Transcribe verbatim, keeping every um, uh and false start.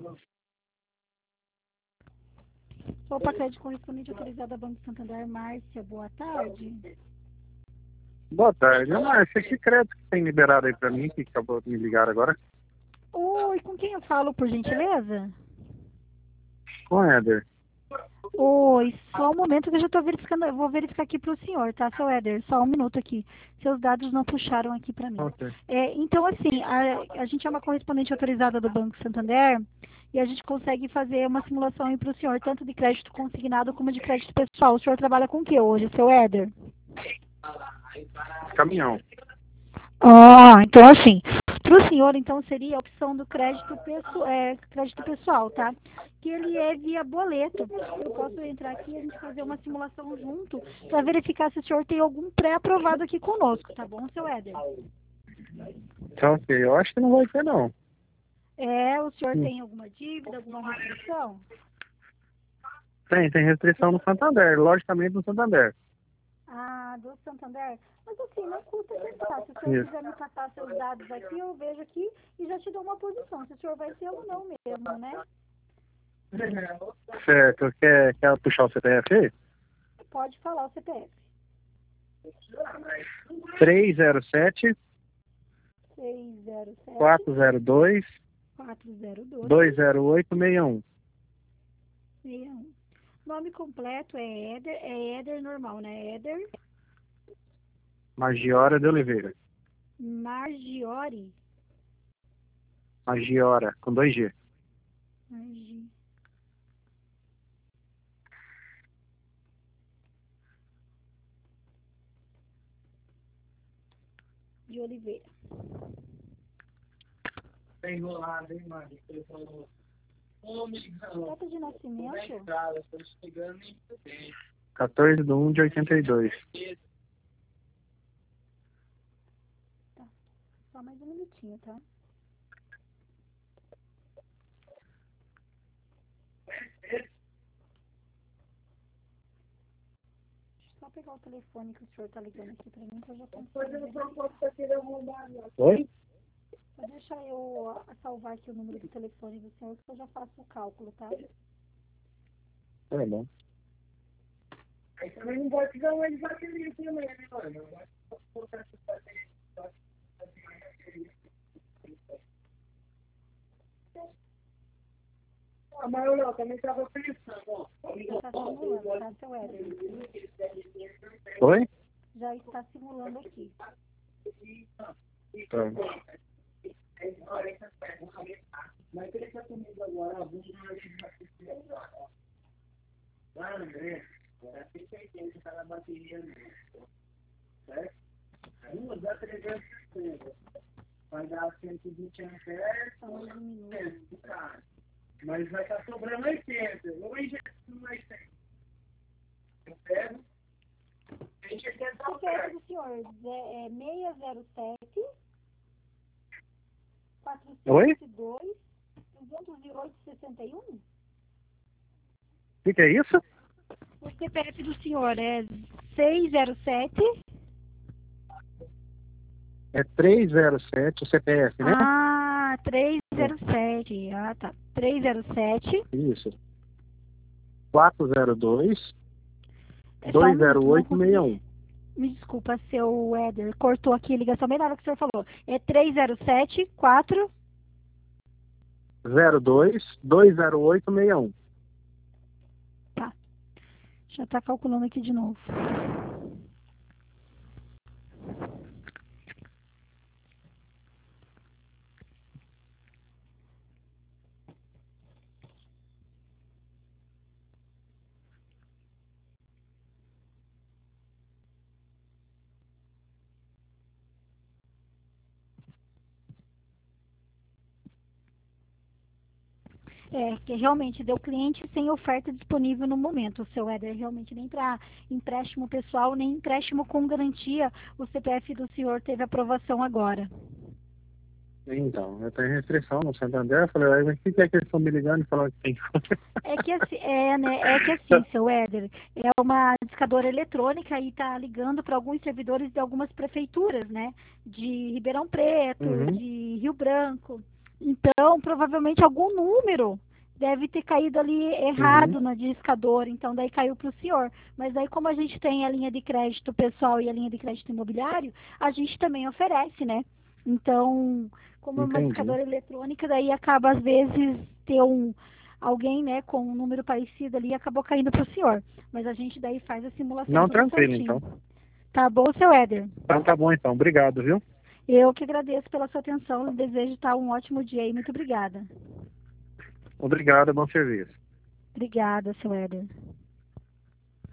Opa, crédito correspondente autorizado a Banco Santander, Márcia, boa tarde. Boa tarde. Márcia, que crédito que tem liberado aí pra mim, que acabou de me ligar agora? Oi, com quem eu falo, por gentileza? Com o Éder. Oi, só um momento que eu já estou verificando, eu vou verificar aqui para o senhor, tá, seu Éder? Só um minuto aqui. Seus dados não puxaram aqui para mim. Ok. É, então, assim, a, a gente é uma correspondente autorizada do Banco Santander e a gente consegue fazer uma simulação aí para o senhor, tanto de crédito consignado como de crédito pessoal. O senhor trabalha com o que hoje, seu Éder? Caminhão. Ah, então assim, para o senhor, então, seria a opção do crédito, pesso- é, crédito pessoal, tá? Que ele é via boleto. Eu posso entrar aqui e a gente fazer uma simulação junto para verificar se o senhor tem algum pré-aprovado aqui conosco, tá bom, seu Éder? Então, ok. Eu acho que não vai ter, não. É, o senhor Hum. tem alguma dívida, alguma restrição? Tem, tem restrição no Santander, logicamente no Santander. Ah, do Santander? Mas assim, não custa tentar. Se o senhor Isso. quiser me passar seus dados aqui, eu vejo aqui e já te dou uma posição. Se o senhor vai ser ou não mesmo, né? Certo. Quer, quer puxar o C P F aí? Pode falar o C P F. três zero sete, seis zero sete, quatro zero dois, quatro zero dois, dois zero oito seis um. seis um. Nome completo é Éder, é Éder normal, né? Éder Magiora de Oliveira. Margiori. Magiora, com dois G. Margi. De Oliveira. Tá enrolado, hein, mano? Ô, amigão. Data de nascimento? Estrada, tô chegando em setembro. quatorze de um de oitenta e dois. Tá. Só mais um minutinho, tá? Só pegar o telefone que o senhor tá ligando aqui pra mim, que eu já consigo verificar. Oi? Vou deixar eu ah, salvar aqui o número do telefone do senhor, que eu já faço o cálculo, tá? É bom. Aí também não pode dar uma de bateria também, né, mano? Eu acho que posso colocar essa bateria. Ah, mas eu também tava pensando, ó. Já tá simulando, tá, seu Éder? Oi? Já está simulando aqui. Tá. Mas deixa comigo agora, vamos lá. Lá, André, agora tem certeza que tá na bateria mesmo. Certo? Duas dá trezentos e cinquenta. Vai dar cento e vinte amperes, são onze minutos, cara. Mas vai estar sobrando oitenta. Hoje é mais cem. Eu pego. Deixa eu tentar O C P F do senhor é seis zero sete, Oi? quatrocentos e dois, duzentos e oito, sessenta e um? O que, que é isso? O C P F do senhor é seis zero sete. É três zero sete, o C P F, né? Ah, trezentos e sete. Ah, tá. trezentos e sete. Isso. quatro zero dois, É só um dois minuto, zero não oito seis um. consegui. Me desculpa, seu Éder. Cortou aqui a ligação bem na hora que o senhor falou. É trezentos e sete, quatro. zero dois, dois zero oito seis um. Tá. Já tá calculando aqui de novo. É, que realmente deu cliente sem oferta disponível no momento, seu Éder. Realmente nem para empréstimo pessoal, nem empréstimo com garantia, o C P F do senhor teve aprovação agora. Então, eu tenho restrição no Santander. Eu falei, mas o que, que é que eles estão me ligando e falando que tem? É que assim, é, né, é que assim, seu Éder, é uma discadora eletrônica e está ligando para alguns servidores de algumas prefeituras, né? De Ribeirão Preto, Uhum. de Rio Branco. Então, provavelmente algum número deve ter caído ali errado Uhum. no discador, então daí caiu para o senhor. Mas daí, como a gente tem a linha de crédito pessoal e a linha de crédito imobiliário, a gente também oferece, né? Então, como é uma Entendi. discadora eletrônica, daí acaba, às vezes, ter um, alguém, né, com um número parecido ali e acabou caindo para o senhor. Mas a gente daí faz a simulação Não, tudo tranquilo, certinho. então. Tá bom, seu Éder? Então tá bom, então. Obrigado, viu? Eu que agradeço pela sua atenção. Desejo estar um ótimo dia aí. Muito obrigada. Obrigado, bom serviço. Obrigada, seu Éder.